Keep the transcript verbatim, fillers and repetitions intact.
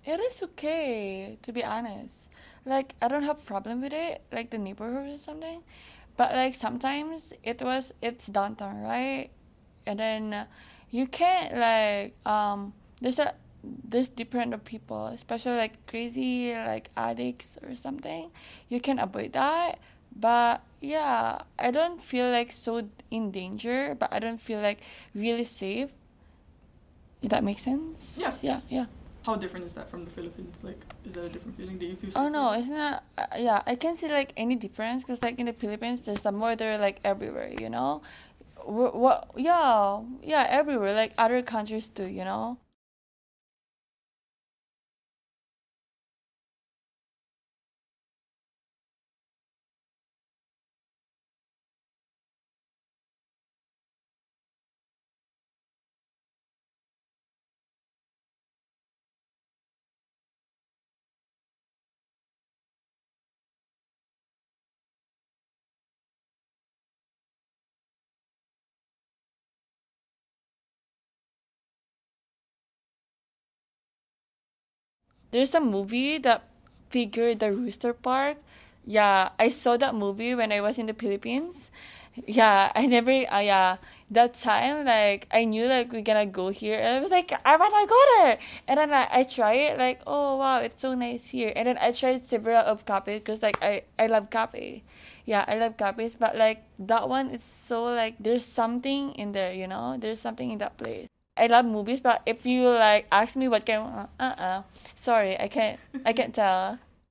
It is okay, to be honest. Like, I don't have problem with it, like the neighborhood or something. But like sometimes it was it's downtown, right? And then uh, you can't like um there's a there's different of people, especially like crazy like addicts or something. You can avoid that. But yeah, I don't feel like so in danger, but I don't feel like really safe. If that makes sense? Yeah. Yeah, yeah. How different is that from the Philippines? Like, is that a different feeling? Do you feel Oh safer? no, it's not. Uh, yeah, I can see like any difference because like in the Philippines, there's a murder like everywhere. You know, what? What? Yeah, yeah, everywhere. Like other countries too. You know. There's a movie that figured the Rooster Park. Yeah, I saw that movie when I was in the Philippines. Yeah, I never. Uh, yeah, that time like I knew like we're gonna go here. And I was like, I wanna go there. And then I, I try it like, oh wow, it's so nice here. And then I tried several of coffee because like I I love coffee. Yeah, I love coffees, but like that one is so like there's something in there, you know. There's something in that place. I love movies, but if you like ask me what kind, uh uh, sorry, I can't, I can't tell.